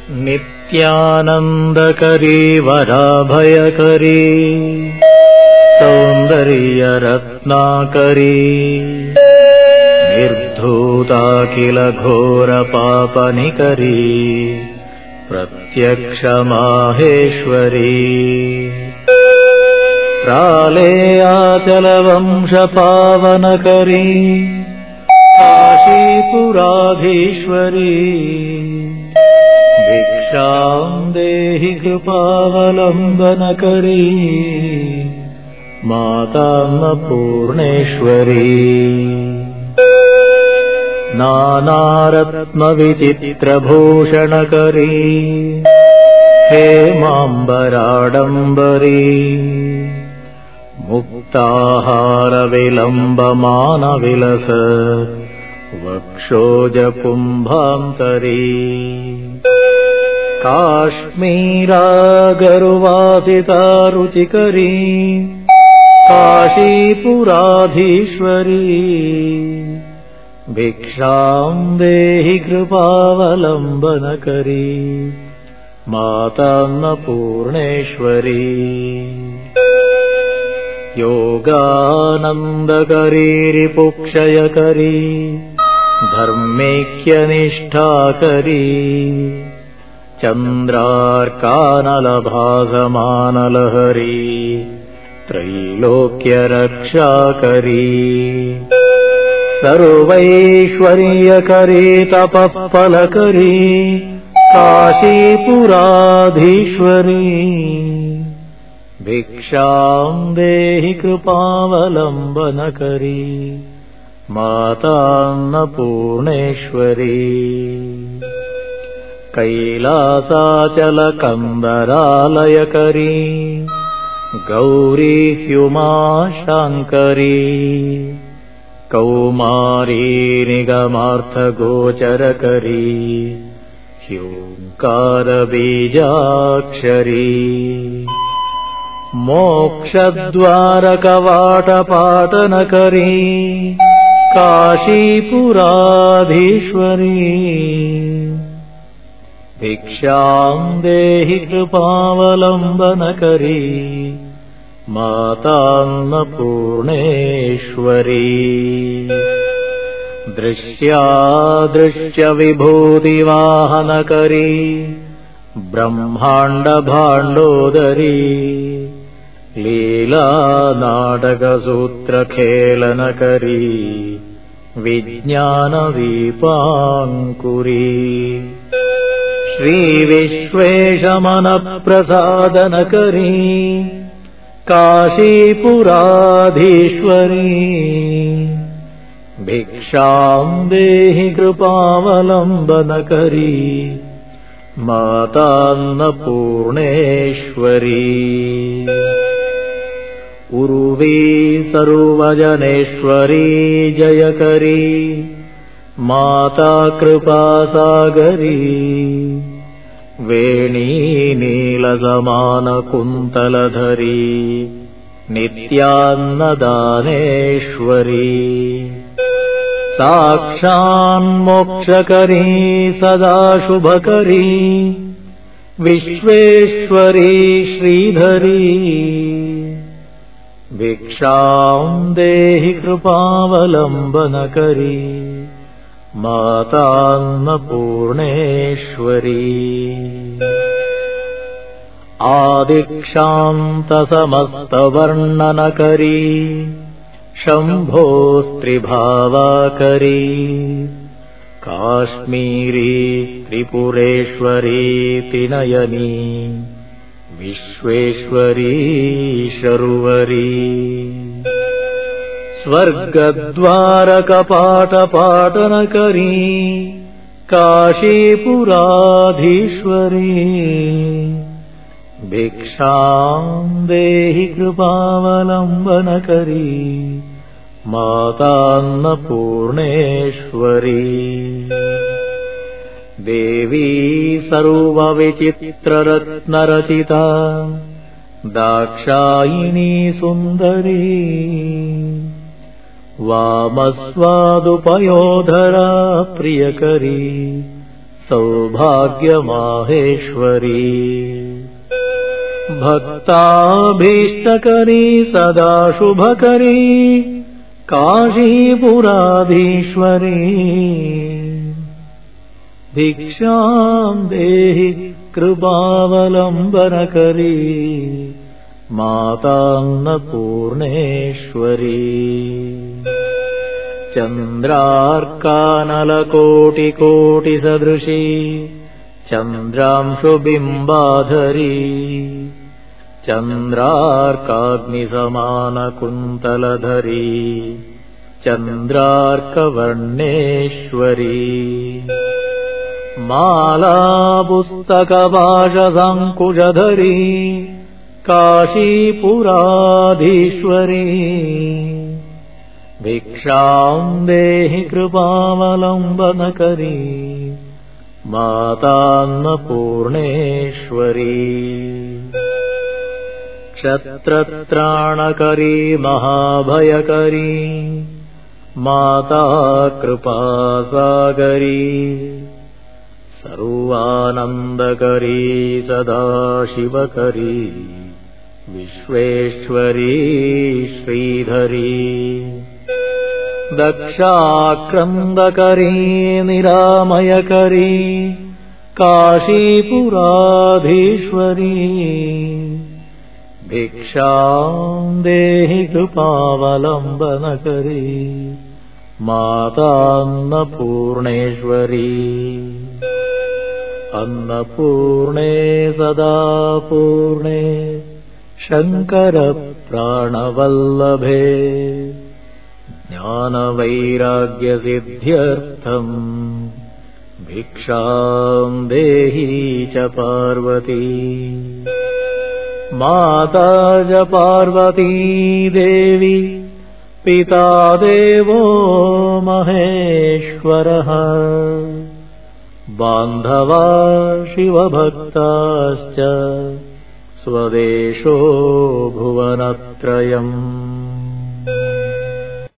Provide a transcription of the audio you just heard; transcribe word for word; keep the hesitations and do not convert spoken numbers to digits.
नित्यानन्दकरी वराभयकरी सौन्दर्यरत्नाकरी निर्धूताखिल घोरपापनिकरी प्रत्यक्षमाहेश्वरी प्रालेयाचलवंशपावनकरी काशीपुराधीश्वरी भिक्षां देहि कृपावलम्बनकरी मातान्नपूर्णेश्वरी नानारत्नविचित्रभूषणकरी हेमाम्बराडम्बरी मुक्ताहारविलम्बमानविलस वक्षोजकुम्भान्तरी काश्मीरागरुवासितारुचिकरी काशीपुराधीश्वरी भिक्षां देहि कृपावलम्बनकरी मातान्नपूर्णेश्वरी योगानन्दकरी रिपुक्षयकरी धर्मैक्यनिष्ठाकरी चन्द्रार्कानलभासमानलहरी त्रैलोक्यरक्षाकरी सर्वैश्वर्यकरी तपःफलकरी काशीपुराधीश्वरी भिक्षां देहि कृपावलम्बनकरी मातान्नपूर्णेश्वरी कैलासाचलकन्दरालयकरी गौरी ह्युमाशाङ्करी कौमारी निगमार्थगोचरकरी ह्यूङ्कारबीजाक्षरी मोक्षद्वारकवाटपाटनकरी काशीपुराधीश्वरी भिक्षां देहि कृपावलम्बनकरी मातान्नपूर्णेश्वरी दृश्यादृश्यविभूतिवाहनकरी ब्रह्माण्डभाण्डोदरी लीलानाटकसूत्रखेलनकरी विज्ञानवीपाङ्कुरी श्रीविश्वेशमनप्रसादनकरी काशीपुराधीश्वरी भिक्षां देहि कृपावलम्बनकरी मातान्नपूर्णेश्वरी उर्वी सर्वजनेश्वरी जयकरी माता कृपासागरी वेणी नीलसमानकुन्तलधरी नित्यान्नदानेश्वरी साक्षान्मोक्षकरी सदा शुभकरी विश्वेश्वरी श्रीधरी भिक्षां देहि कृपावलम्बनकरी मातान्नपूर्णेश्वरी आदिक्षान्तसमस्तवर्णनकरी शम्भोस्त्रिभावाकरी काश्मीरी त्रिपुरेश्वरीति नयनी विश्वेश्वरी शर्वरी स्वर्गद्वारकपाटपाटनकरी काशीपुराधीश्वरी भिक्षां देहि कृपावलम्बनकरी मातान्नपूर्णेश्वरी देवी सर्वविचित्ररत्नरचिता दाक्षायिणी सुन्दरी वामस्वादुपयोधरा प्रियकरी सौभाग्यमाहेश्वरी भक्ताभीष्टकरी सदा शुभकरी काशीपुराधीश्वरी भिक्षां देहि कृपावलम्बनकरी मातान्नपूर्णेश्वरी चन्द्रार्कानलकोटिकोटिसदृशी चन्द्रांशुबिम्बाधरी चन्द्रार्काग्निसमानकुन्तलधरी चन्द्रार्कवर्णेश्वरी मालापुस्तकपाशसङ्कुशधरी काशीपुराधीश्वरी भिक्षां देहि कृपावलम्बनकरी मातान्नपूर्णेश्वरी क्षत्रत्राणकरी महाभयकरी माता कृपासागरी सर्वानन्दकरी सदाशिवकरी विश्वेश्वरी श्रीधरी दक्षाक्रन्दकरी निरामयकरी काशीपुराधीश्वरी भिक्षां देहि कृपावलम्बनकरी मातान्नपूर्णेश्वरी अन्नपूर्णे सदा पूर्णे शङ्करप्राणवल्लभे ज्ञानवैराग्यसिद्ध्यर्थम् भिक्षां देहि च पार्वती माता च पार्वती देवी पिता देवो महेश्वरः बान्धवा शिवभक्ताश्च स्वदेशो भुवनत्रयम्।